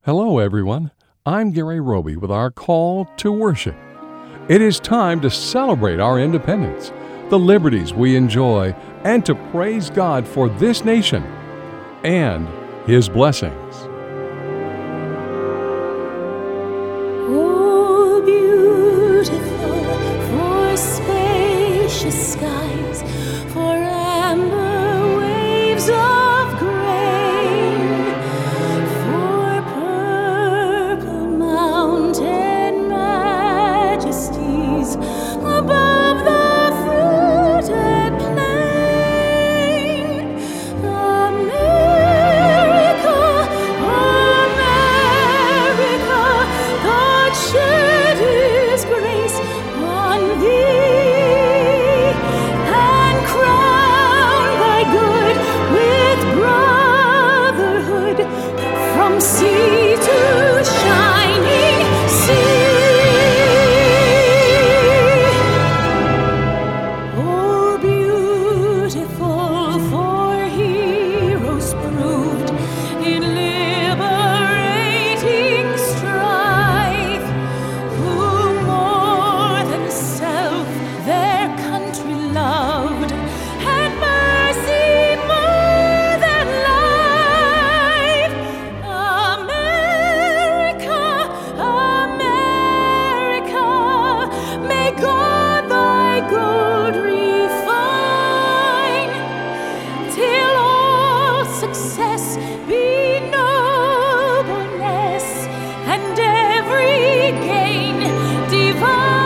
Hello, everyone. I'm Gary Roby with our call to worship. It is time to celebrate our independence, the liberties we enjoy, and to praise God for this nation and His blessings. Oh, beautiful for spacious skies, for amber waves of grain, for purple mountain majesties above the fruited plain. America, America, God shed His grace on thee, and crown thy good with brotherhood from sea to shining sea. Oh, beautiful for heroes proved in liberating strife, who more than self their country loved, had mercy more than life. America, America, may God thy gold refine, till all success be nobleness, and every gain divine.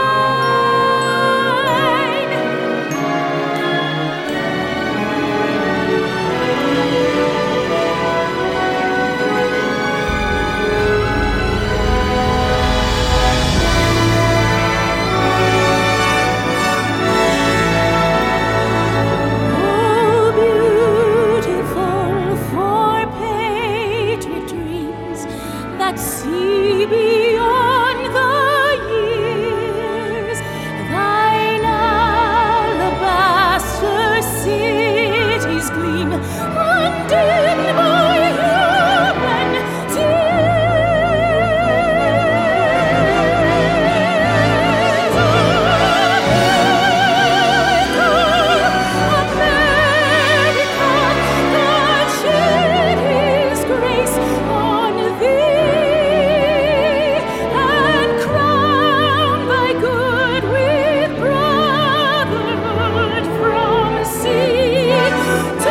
Oh, beautiful for patriot dreams that see beyond the years, thine alabaster cities gleam, undimmed by human tears. America, God shed His grace on thee, and crown thy good with brotherhood from sea to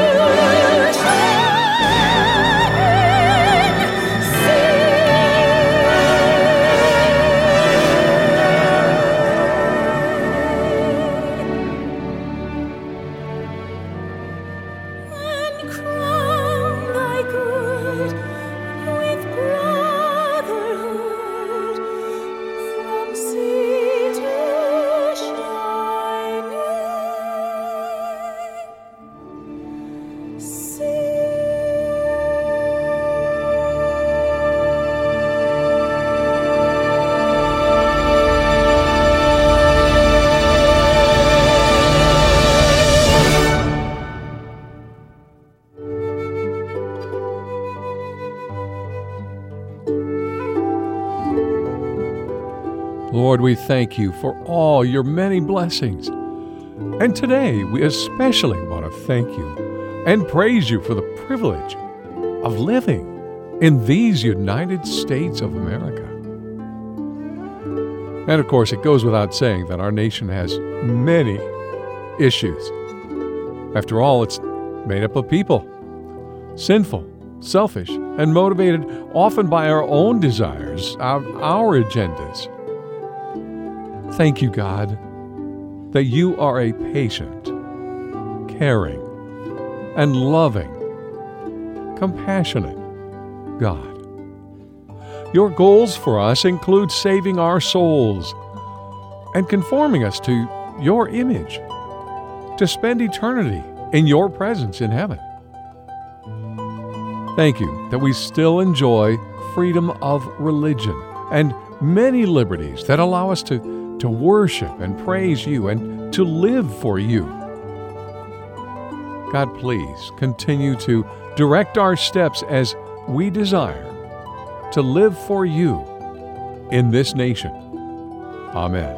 and crown thy good with brotherhood from sea to shining sea. Lord, we thank you for all your many blessings. And today, we especially want to thank you and praise you for the privilege of living in these United States of America. And of course, it goes without saying that our nation has many issues. After all, it's made up of people, sinful, selfish, and motivated often by our own desires, our agendas. Thank you, God, that you are a patient, caring, and loving, compassionate God. Your goals for us include saving our souls and conforming us to your image, to spend eternity in your presence in heaven. Thank you that we still enjoy freedom of religion and many liberties that allow us to worship and praise you and to live for you. God, please continue to direct our steps as we desire to live for you in this nation. Amen.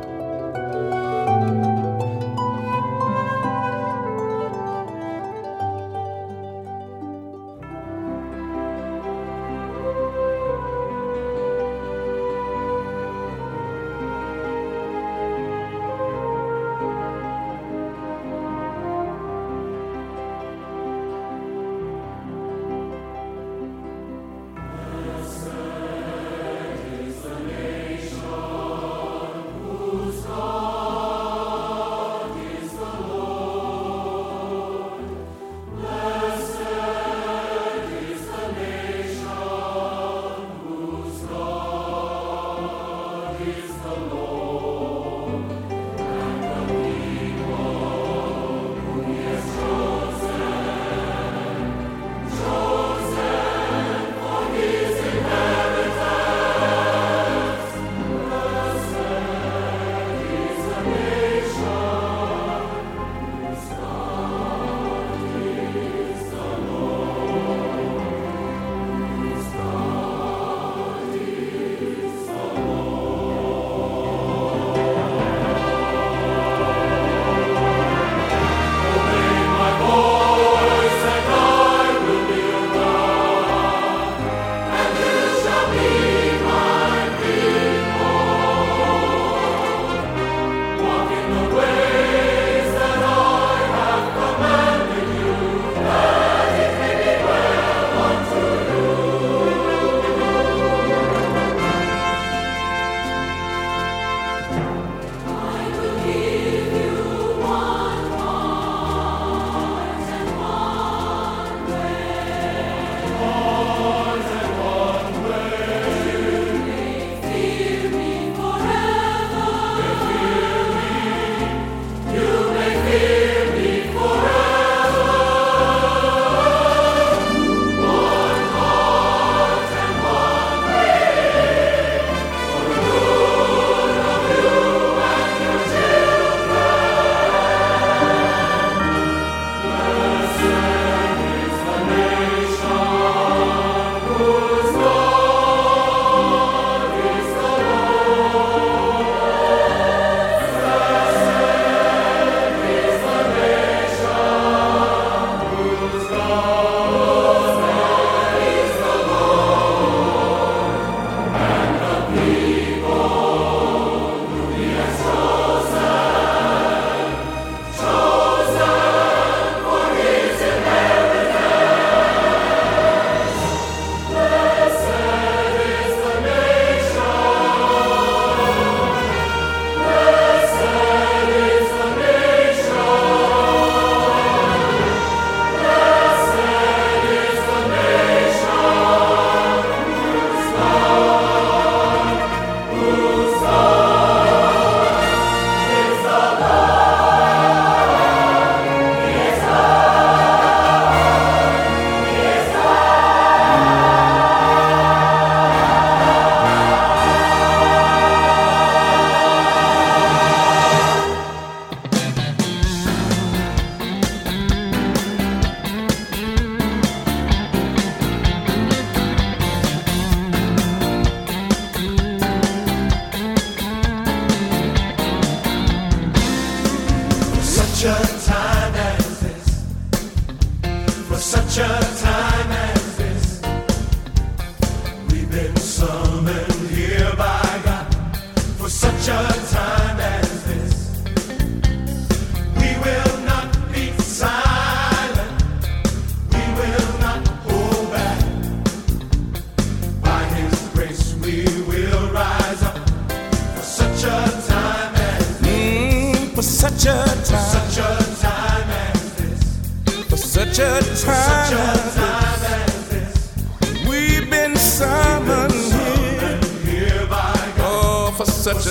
such a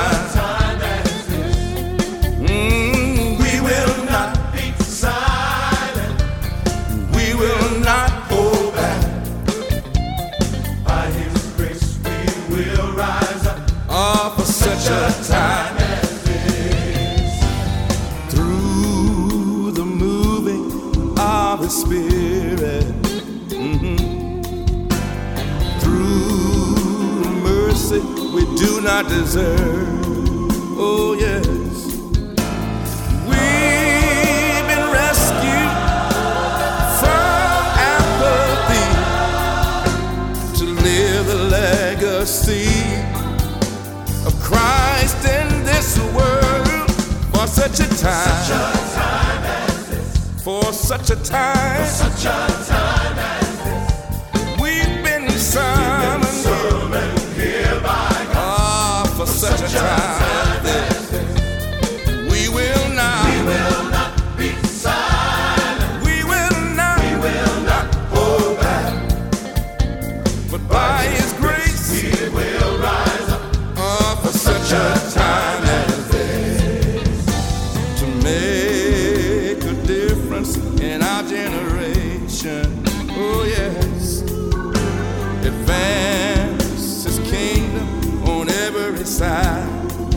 time as this. We will not be silent. We will not hold back. By His grace we will rise up. Oh, for such a time as this. Through the moving of His Spirit, through mercy we do not deserve. Oh yes, we've been rescued from apathy to live the legacy of Christ in this world for such a time, as this. For such a time, as this. We've been summoned here by God. For such a time as this. We will not be silent. We will not hold back. But by His grace, we will rise up. For such a time as this, to make a difference in our generation. Oh yes, advance His kingdom on every side.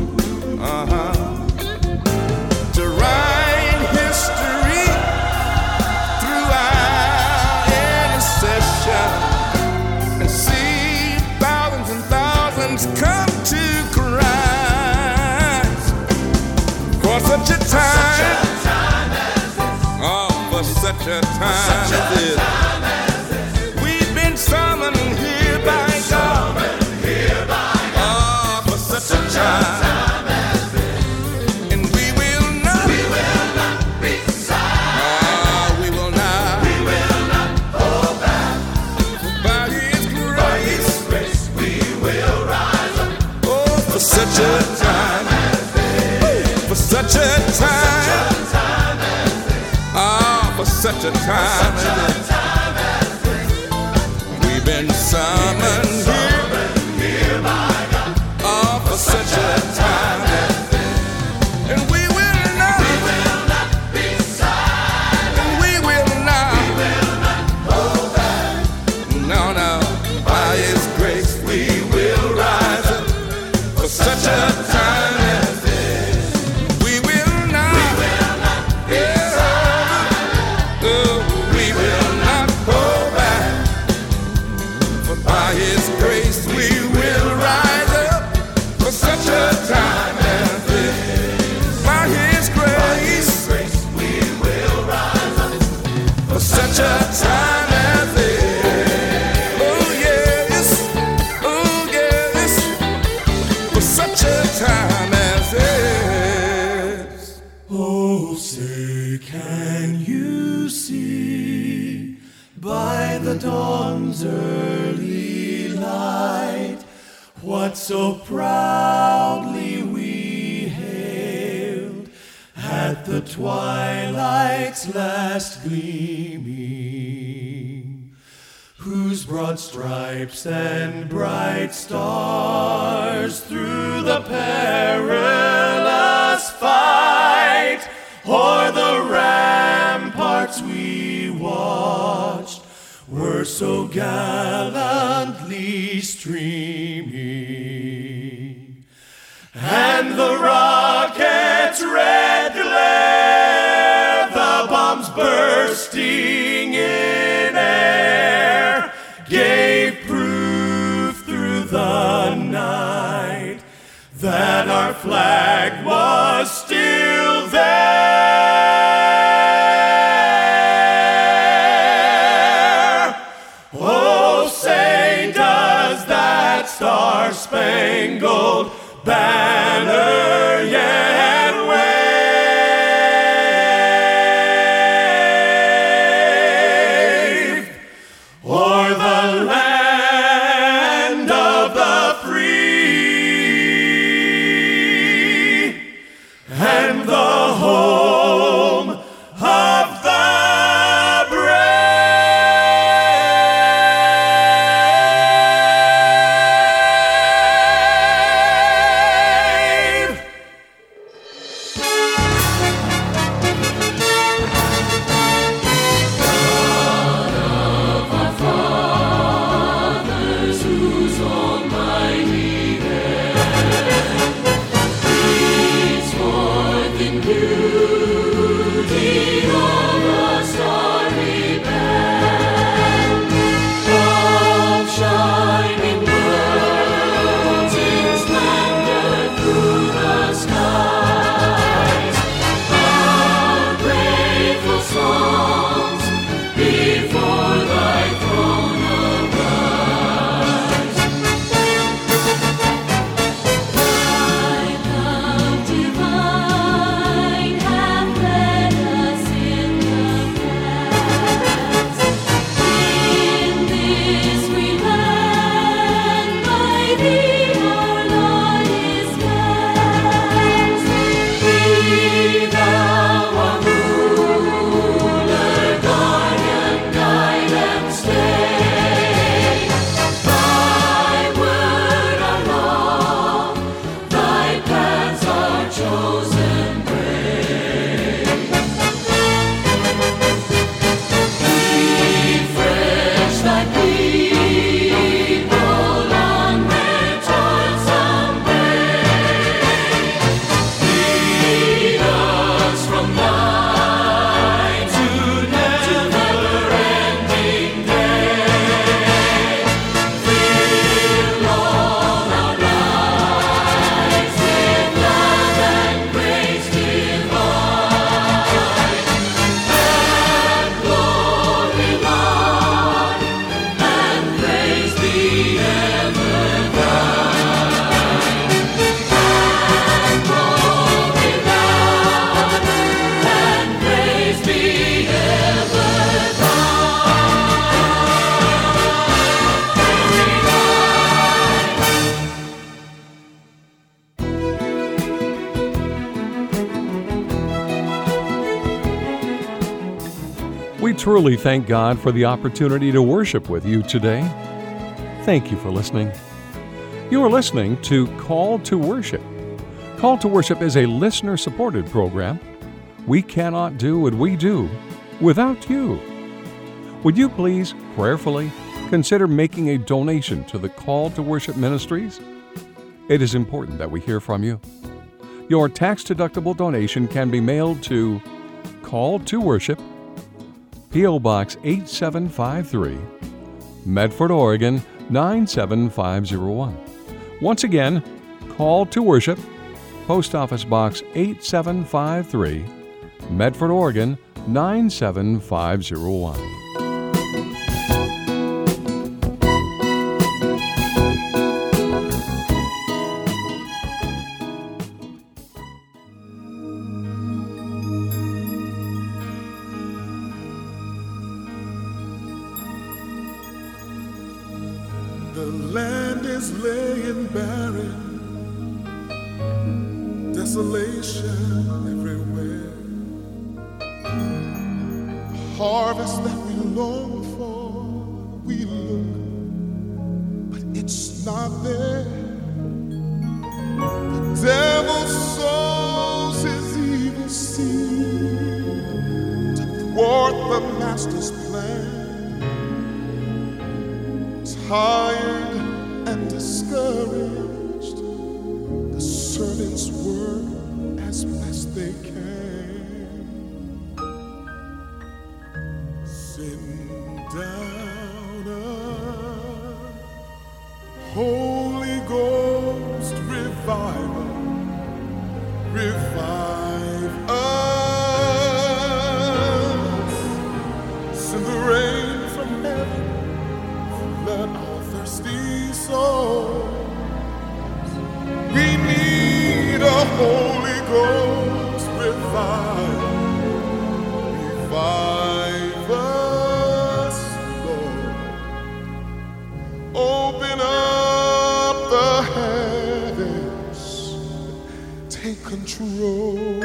To write history through our intercession and see thousands and thousands come to Christ. For such a time as this. Oh, for such a time as this. We've been summoned here by God. Oh, for such a time. And we will not be silent. We will not hold back. By His grace, we will rise up. Oh, for such a time as this. For such a time. Ah, for such a time as this. We've been summoned here by God. Oh, for such a time as this. And we will not be silent. And we will not hold back. No, by His grace we will rise up. For such a time as this. We will not be silent. Oh, we will not hold back. For by His grace we will rise up. For such a time as this. By His grace we will rise up. For such a time as this. Oh yes, for such a time as this. Oh, say, can you see by the dawn's early light what so proudly we hailed at the twilight's last gleaming, whose broad stripes and bright stars through the perilous fight o'er the ramparts we watched were so gallantly streaming, and the rocket's red glare, the bombs bursting in air, gave proof through the night that our flag was still there. Oh, say, does that star-spangled banner yet wave o'er the land of the free and the home of the brave? truly thank God for the opportunity to worship with you today. Thank you for listening. You are listening to Call to Worship. Call to Worship is a listener-supported program. We cannot do what we do without you. Would you please prayerfully consider making a donation to the Call to Worship Ministries? It is important that we hear from you. Your tax-deductible donation can be mailed to Call to Worship, P.O. Box 8753, Medford, Oregon 97501. Once again, Call to Worship, Post Office Box 8753, Medford, Oregon 97501. The land is laying barren, desolation everywhere. The harvest that we long for, we look, but it's not there. The devil sows his evil seed to thwart the master's plan. Tired and discouraged, the servants work as best they can. Send down a Holy Ghost revival, revive us. Send the rain from heaven, flood our thirsty souls. We need a Holy Ghost revival. Revive us, Lord. Open up the heavens. Take control.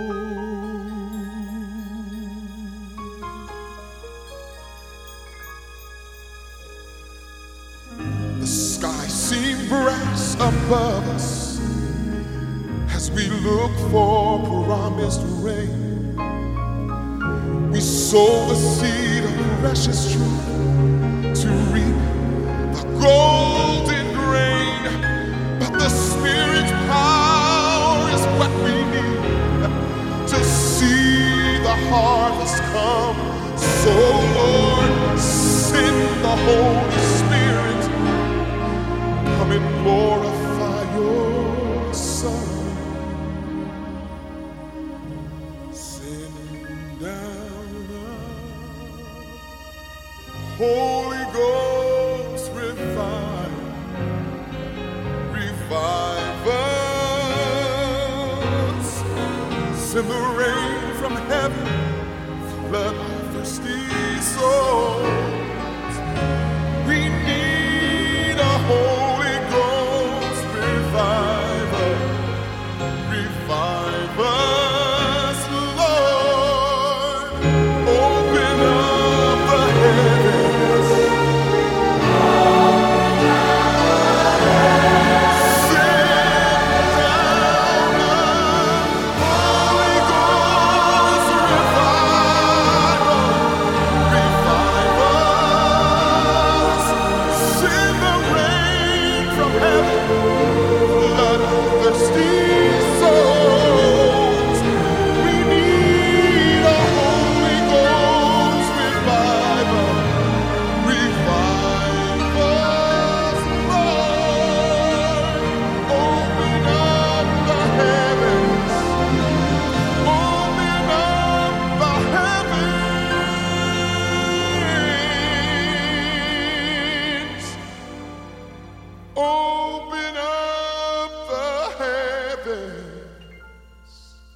The sky seems brass above us as we look for promised rain. We sow the seed of precious truth to reap the golden grain. But the Spirit's power is what we need to see the harvest come. So Lord, send the Holy Spirit. Come and glorify your Son. Send down a Holy Ghost revive us. Send the rain from heaven, flood our thirsty souls. We need a Holy Ghost revival. Revive us, Lord. Open up the heavens. Send down a Holy Ghost revival. Revive us. Send the rain from heaven, flood our thirsty souls. We need a Holy Ghost revival. Revive us, Lord. Open up the heavens. Open up the heavens. Open up the heavens.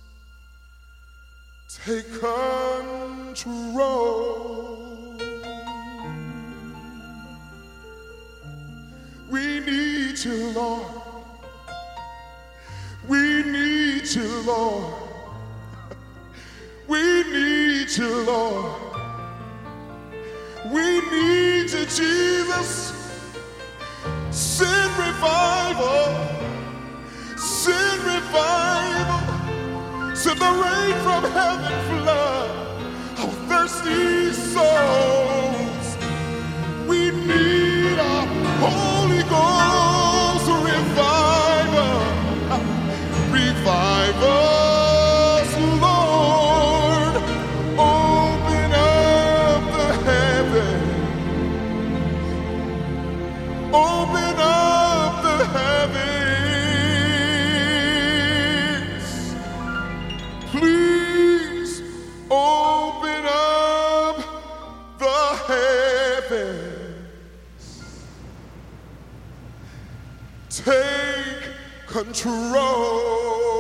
Take control. We need you, Lord. We need you, Lord. We need you, Lord. We need you, Jesus. Send revival. Send revival. Send the rain from heaven, flood our thirsty souls. We need a Holy Ghost revival. Revive us, Lord. Open up the heavens. Open up the heavens. Please open up the heavens. Take control.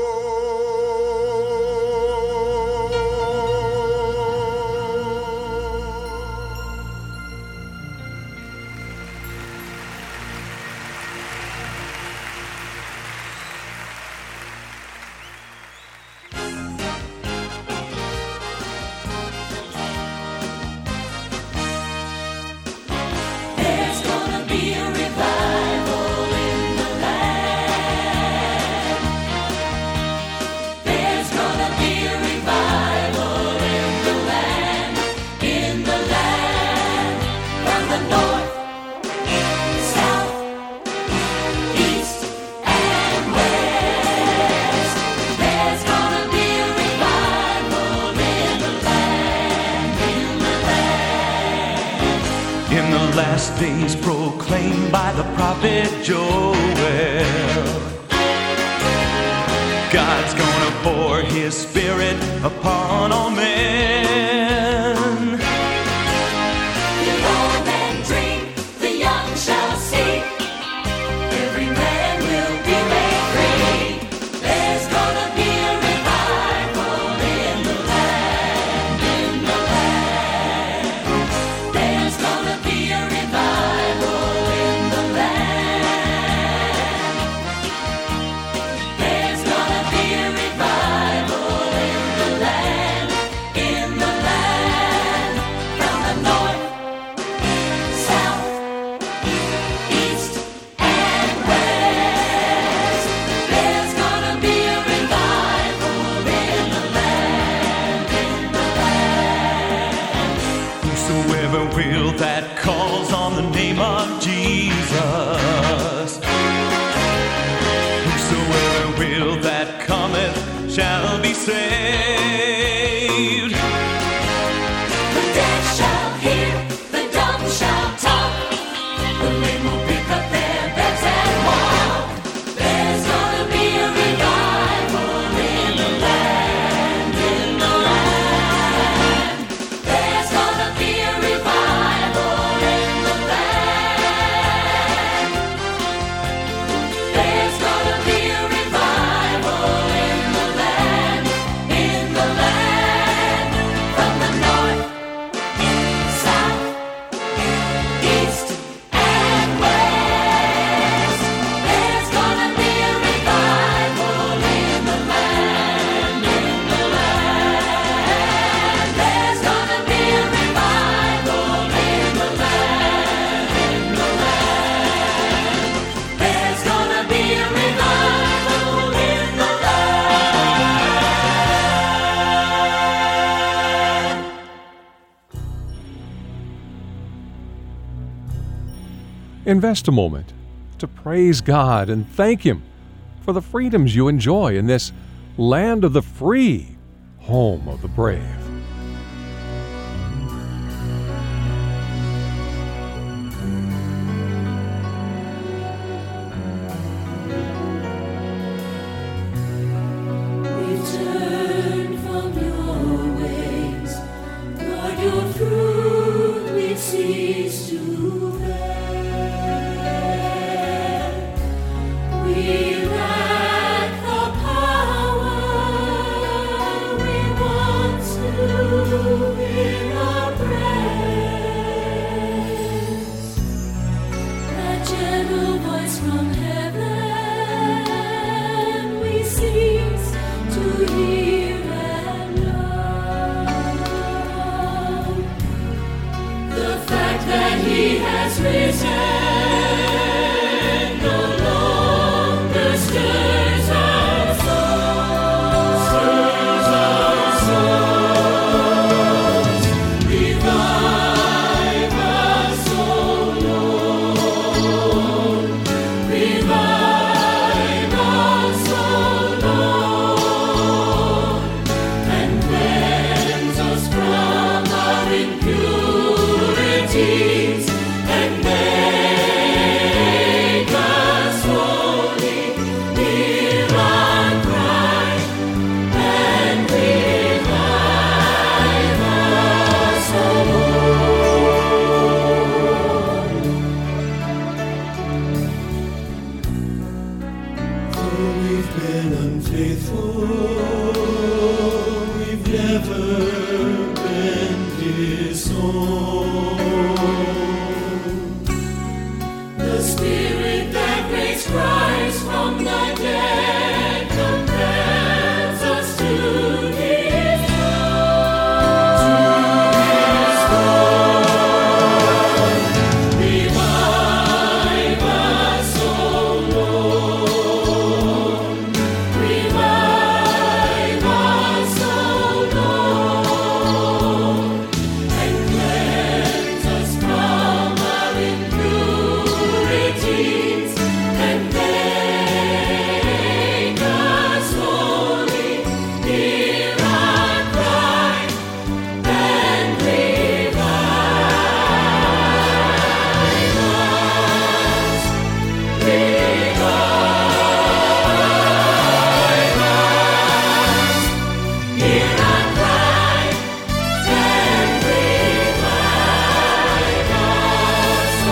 There's gonna be a revival in the land. There's gonna be a revival in the land, from the north, south, east, and west. There's gonna be a revival in the land, In the last days proclaimed by the prophet Joel, God's gonna pour his spirit upon all men. The old men dream, the young shall see. Every man will be made free. There's gonna be a revival in the land, There's gonna be a revival in the land. There's gonna be a revival in the land, from the north, south, east, and west. There's gonna be a revival in the land, Whosoever will that calls on the name of Jesus, whosoever will that cometh shall be saved. The dead shall hear, the dumb shall talk, the lame will pick up their beds and walk. There's gonna be a revival in the land, There's gonna be a revival in the land. There's gonna be a revival in the land, from the north, south, east, and west. There's gonna be a revival in the land, There's gonna be a revival in the land, There's gonna be a revival in the land. Invest a moment to praise God and thank Him for the freedoms you enjoy in this land of the free, home of the brave. Return from your ways, Lord, your fruit we cease to bear. We lack the power we once we've been unfaithful, we've never been disowned. The Spirit that raised Christ from the dead compels us to His throne. Revive us, O Lord. Revive us, O Lord, and cleanse us from our impurities and make us holy. Hear our cry and revive us. Revive us. Hear our cry and revive us, O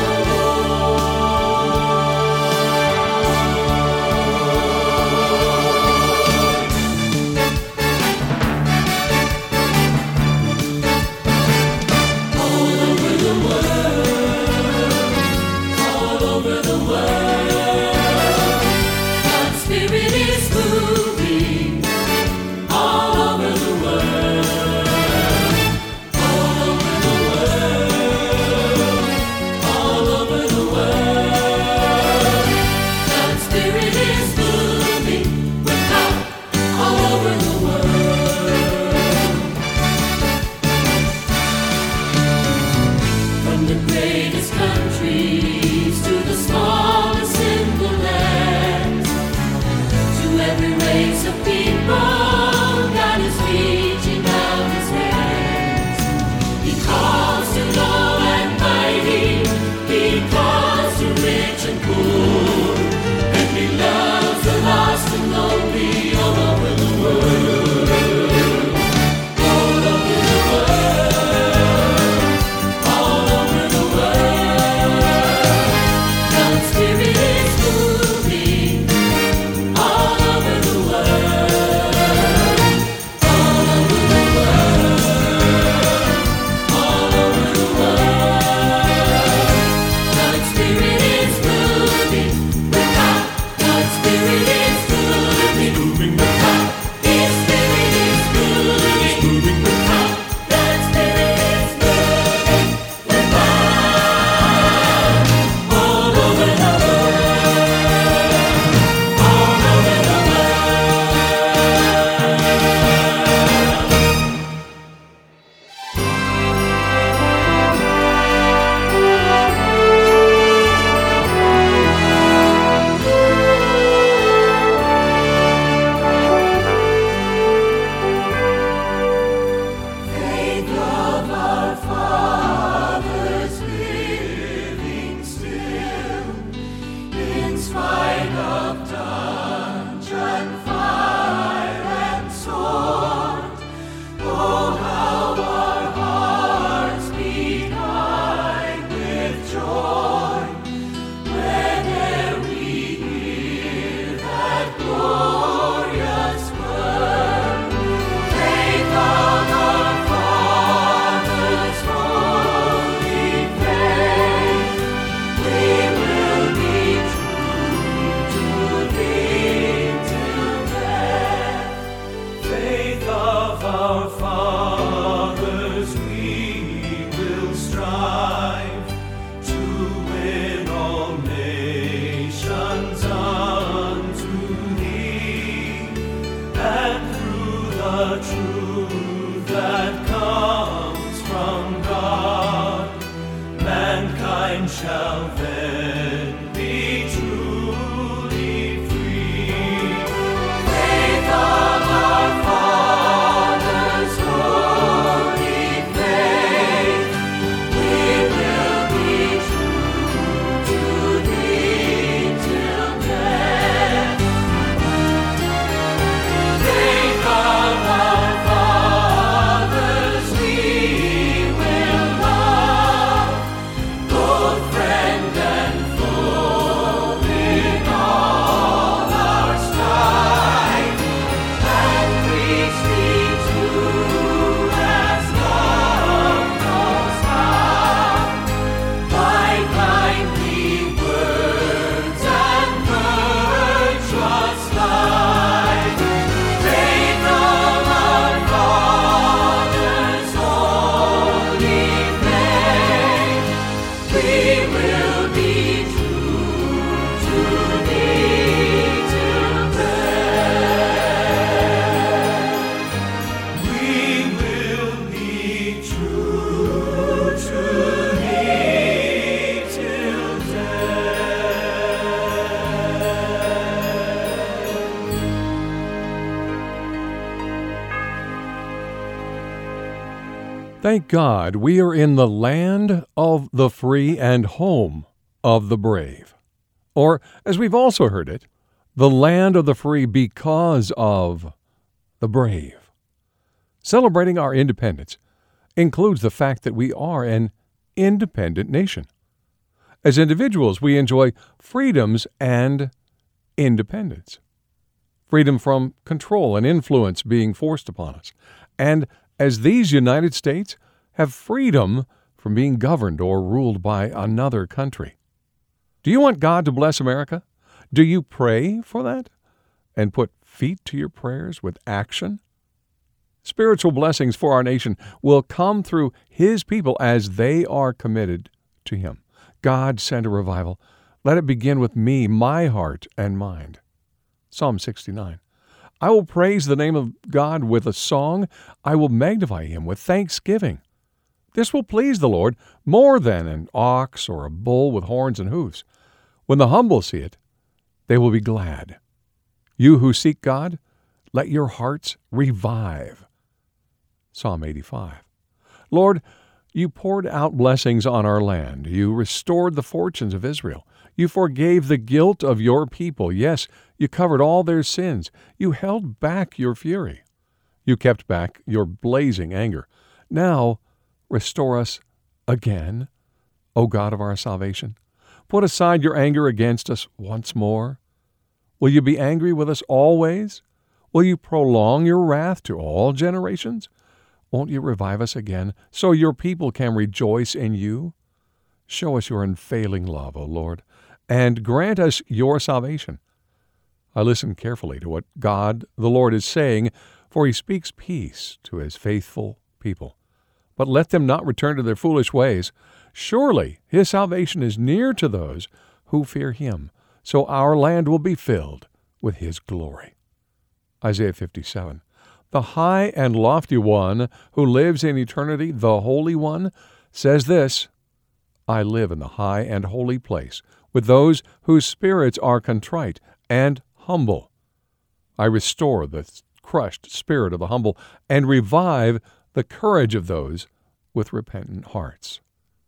all over the world, God's Spirit is moving. All over the world, all over the world, all over the world, God's Spirit is moving with power all over the world. From the greatest countries to the smallest in the land, Thank God we are in the land of the free and home of the brave. Or, as we've also heard it, the land of the free because of the brave. Celebrating our independence includes the fact that we are an independent nation. As individuals, we enjoy freedoms and independence. Freedom from control and influence being forced upon us. And as these United States have freedom from being governed or ruled by another country. Do you want God to bless America? Do you pray for that? And put feet to your prayers with action? Spiritual blessings for our nation will come through His people as they are committed to Him. God, send a revival. Let it begin with me, my heart and mind. Psalm 69. I will praise the name of God with a song. I will magnify Him with thanksgiving. This will please the Lord more than an ox or a bull with horns and hooves. When the humble see it, they will be glad. You who seek God, let your hearts revive. Psalm 85. Lord, you poured out blessings on our land. You restored the fortunes of Israel. You forgave the guilt of your people. Yes, you covered all their sins. You held back your fury. You kept back your blazing anger. Now, restore us again, O God of our salvation. Put aside your anger against us once more. Will you be angry with us always? Will you prolong your wrath to all generations? Won't you revive us again so your people can rejoice in you? Show us your unfailing love, O Lord, and grant us your salvation. I listen carefully to what God, the Lord, is saying, for He speaks peace to His faithful people. But let them not return to their foolish ways. Surely His salvation is near to those who fear Him, so our land will be filled with His glory. Isaiah 57. The high and lofty one who lives in eternity, the Holy One, says this, I live in the high and holy place with those whose spirits are contrite and humble. I restore the crushed spirit of the humble and revive the courage of those with repentant hearts.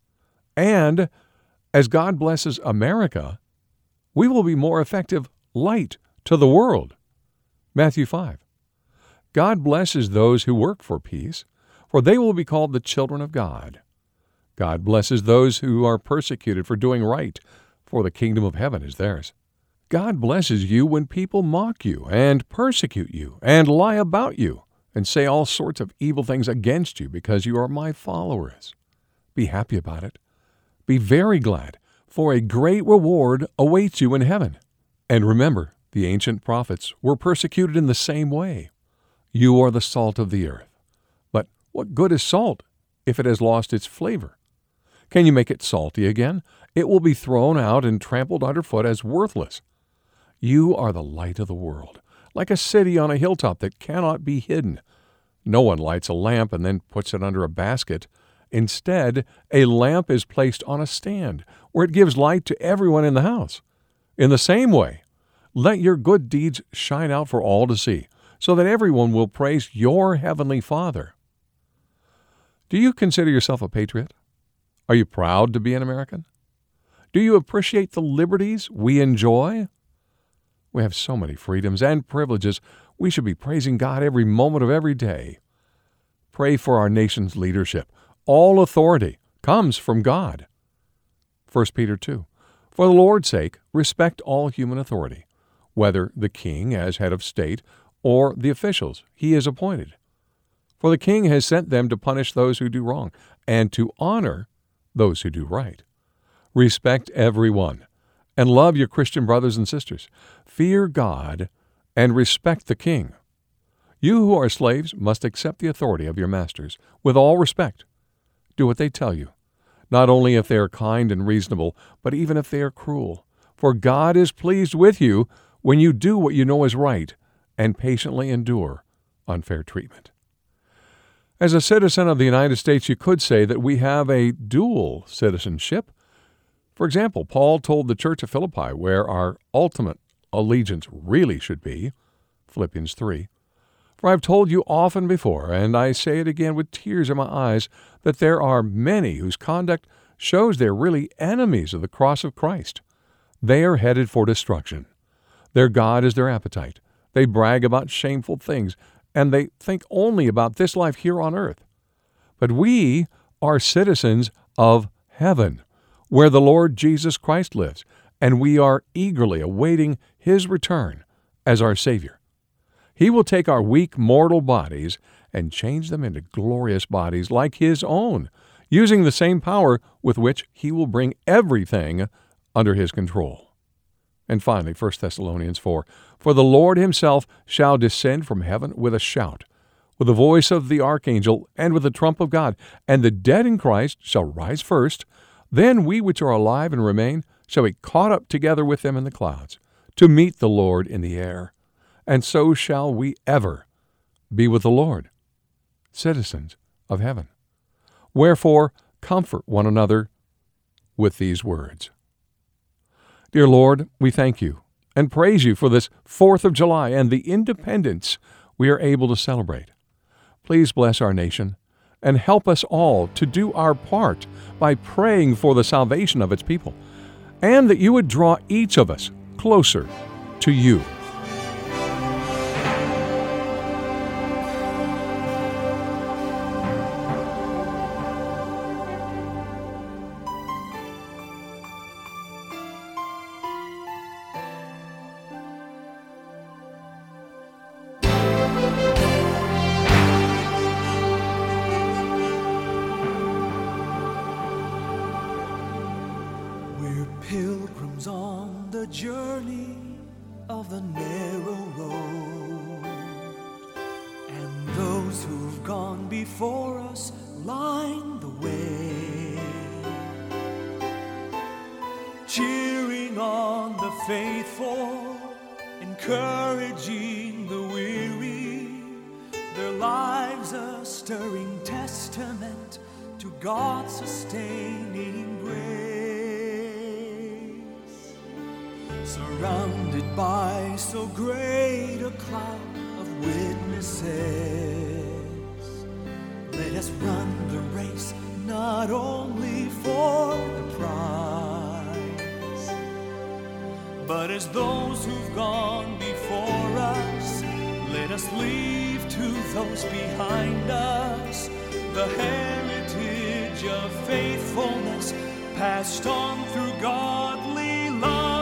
And as God blesses America, we will be more effective light to the world. Matthew 5. God blesses those who work for peace, for they will be called the children of God. God blesses those who are persecuted for doing right, for the kingdom of heaven is theirs. God blesses you when people mock you and persecute you and lie about you and say all sorts of evil things against you because you are my followers. Be happy about it. Be very glad, for a great reward awaits you in heaven. And remember, the ancient prophets were persecuted in the same way. You are the salt of the earth. But what good is salt if it has lost its flavor? Can you make it salty again? It will be thrown out and trampled underfoot as worthless. You are the light of the world, like a city on a hilltop that cannot be hidden. No one lights a lamp and then puts it under a basket. Instead, a lamp is placed on a stand, where it gives light to everyone in the house. In the same way, let your good deeds shine out for all to see, so that everyone will praise your heavenly Father. Do you consider yourself a patriot? Are you proud to be an American? Do you appreciate the liberties we enjoy? We have so many freedoms and privileges. We should be praising God every moment of every day. Pray for our nation's leadership. All authority comes from God. 1 Peter 2. For the Lord's sake, respect all human authority, whether the king as head of state or the officials he has appointed. For the king has sent them to punish those who do wrong and to honor those who do right. Respect everyone and love your Christian brothers and sisters. Fear God and respect the king. You who are slaves must accept the authority of your masters with all respect. Do what they tell you, not only if they are kind and reasonable, but even if they are cruel. For God is pleased with you when you do what you know is right and patiently endure unfair treatment. As a citizen of the United States, you could say that we have a dual citizenship. For example, Paul told the church of Philippi where our ultimate allegiance really should be, Philippians 3, For I've told you often before, and I say it again with tears in my eyes, that there are many whose conduct shows they're really enemies of the cross of Christ. They are headed for destruction. Their God is their appetite. They brag about shameful things, and they think only about this life here on earth. But we are citizens of heaven, where the Lord Jesus Christ lives, and we are eagerly awaiting His return as our Savior. He will take our weak mortal bodies and change them into glorious bodies like His own, using the same power with which He will bring everything under His control. And finally, 1 Thessalonians 4, For the Lord Himself shall descend from heaven with a shout, with the voice of the archangel, and with the trump of God, and the dead in Christ shall rise first. Then we which are alive and remain shall be caught up together with them in the clouds, to meet the Lord in the air. And so shall we ever be with the Lord, citizens of heaven. Wherefore, comfort one another with these words. Dear Lord, we thank You and praise You for this 4th of July and the independence we are able to celebrate. Please bless our nation and help us all to do our part by praying for the salvation of its people, and that You would draw each of us closer to You. Pilgrims on the journey of the narrow road, and those who've gone before us line the way, cheering on the faithful, encouraging the weary, their lives a stirring testament to God's sustaining grace. Surrounded by so great a cloud of witnesses, let us run the race not only for the prize, but as those who've gone before us, let us leave to those behind us the heritage of faithfulness passed on through godly love.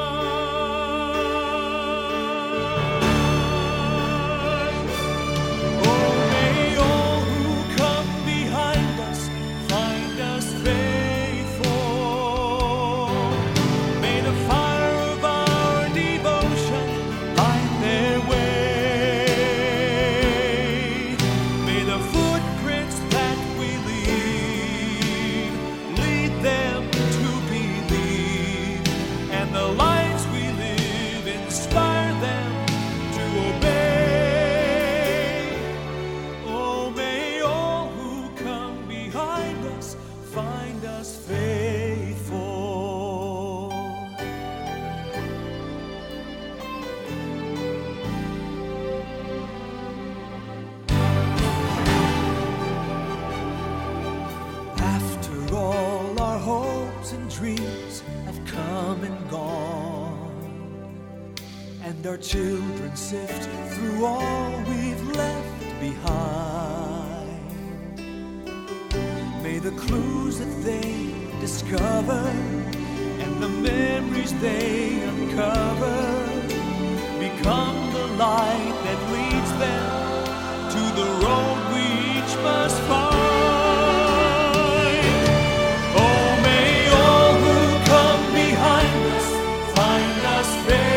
Our children sift through all we've left behind. May the clues that they discover and the memories they uncover become the light that leads them to the road we each must find. Oh, may all who come behind us find us faithful.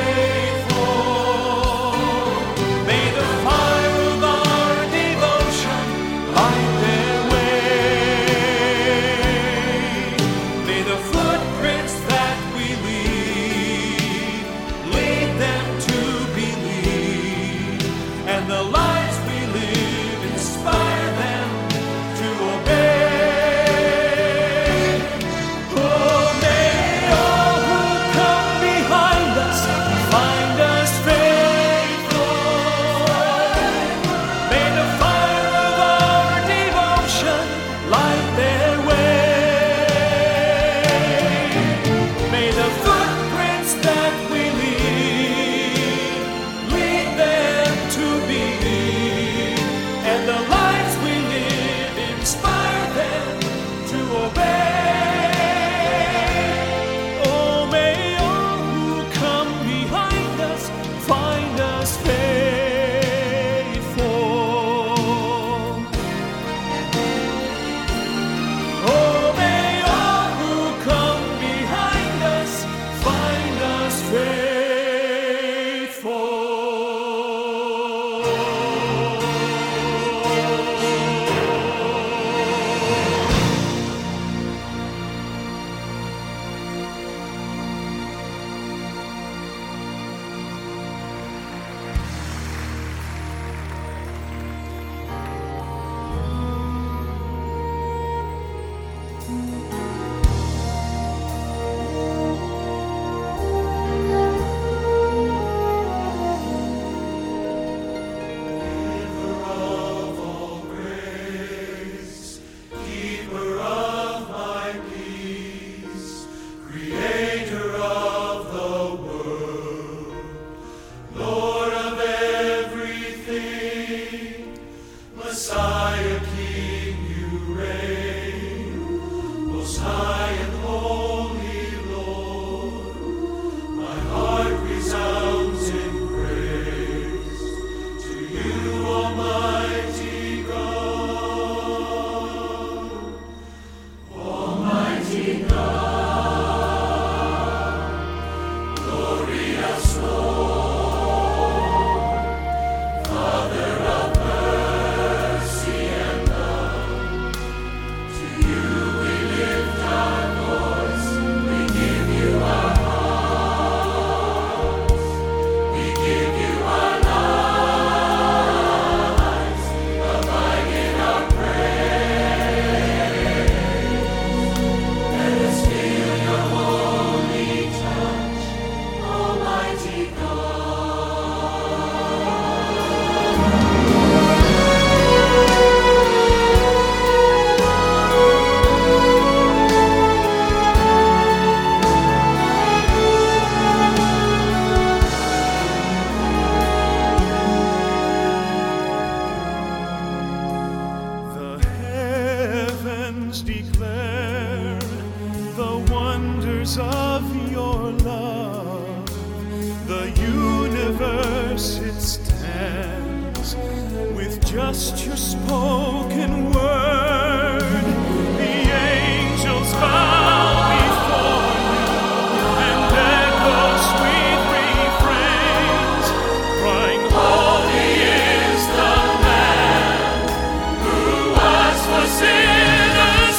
The heavens declare the wonders of your love. The universe, it stands with just your spoken word. The angels bow before you and echo sweet refrains, crying, "Holy is the Lamb who was for sinners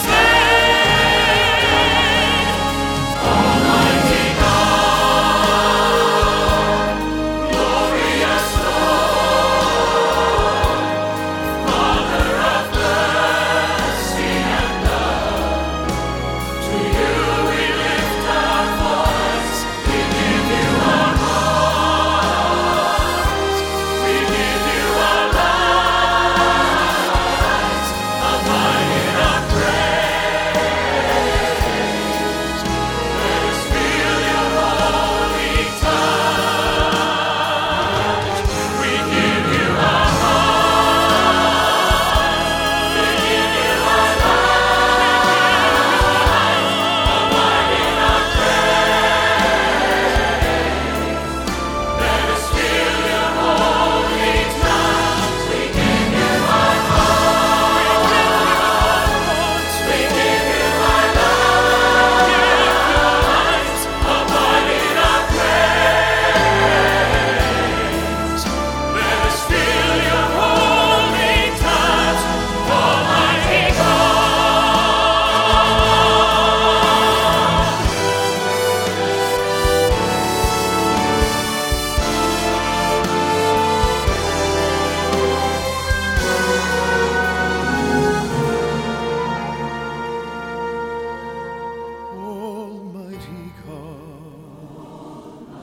slain." Almighty God, glorious Lord, Father of mercy and love, to you we lift our voice, we give you our hearts, we give you our lives, abide in our praise. Let us feel your holy touch. We give you our hearts, we give you our lives, abide in our praise. Let us feel your holy touch. We give you our hearts, we give you our lives, abide in our praise. Let us feel your holy touch, Almighty God. Almighty God,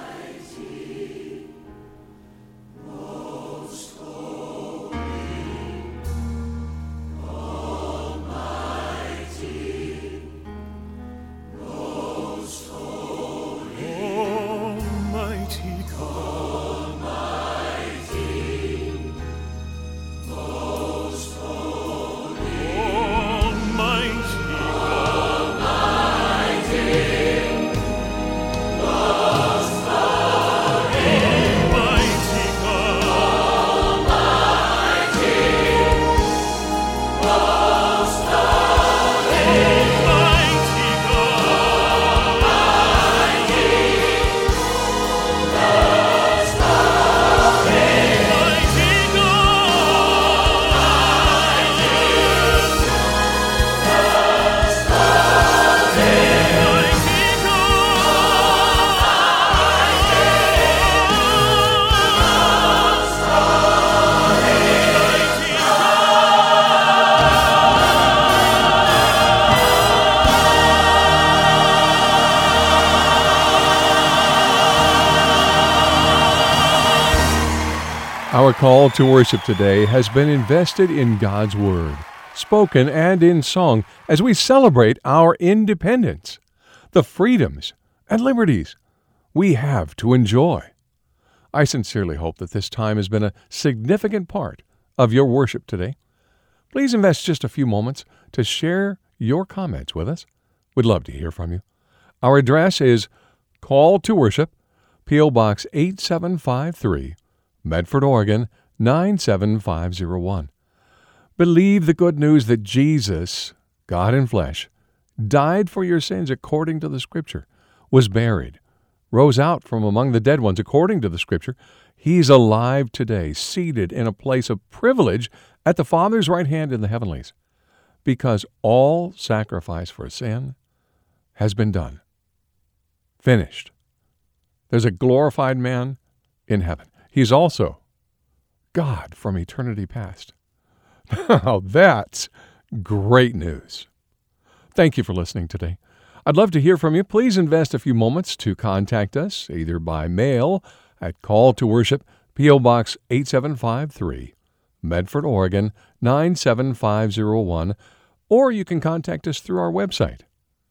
Almighty God, Almighty Almighty God, Almighty Almighty Our call to worship today has been invested in God's Word, spoken and in song, as we celebrate our independence, the freedoms and liberties we have to enjoy. I sincerely hope that this time has been a significant part of your worship today. Please invest just a few moments to share your comments with us. We'd love to hear from you. Our address is Call to Worship, P.O. Box 8753, Medford, Oregon 97501. Believe the good news that Jesus, God in flesh, died for your sins according to the Scripture, was buried, rose out from among the dead ones, according to the Scripture. He's alive today, seated in a place of privilege at the Father's right hand in the heavenlies, because all sacrifice for sin has been done. Finished. There's a glorified man in heaven. He's also God from eternity past. Now that's great news. Thank you for listening today. I'd love to hear from you. Please invest a few moments to contact us, either by mail at Call to Worship, P.O. Box 8753, Medford, Oregon 97501, or you can contact us through our website,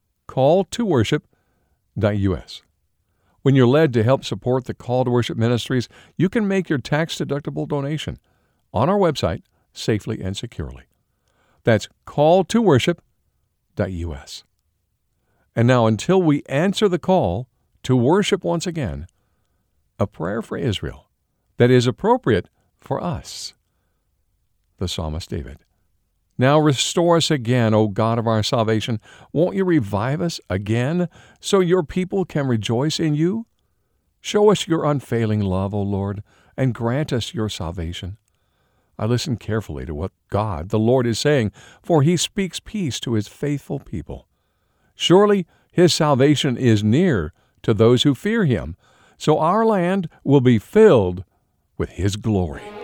calltoworship.us. When you're led to help support the Call to Worship ministries, you can make your tax-deductible donation on our website safely and securely. That's calltoworship.us. And now, until we answer the call to worship once again, a prayer for Israel that is appropriate for us. The psalmist David. Now restore us again, O God of our salvation. Won't you revive us again so your people can rejoice in you? Show us your unfailing love, O Lord, and grant us your salvation. I listen carefully to what God, the Lord, is saying, for he speaks peace to his faithful people. Surely his salvation is near to those who fear him, so our land will be filled with his glory.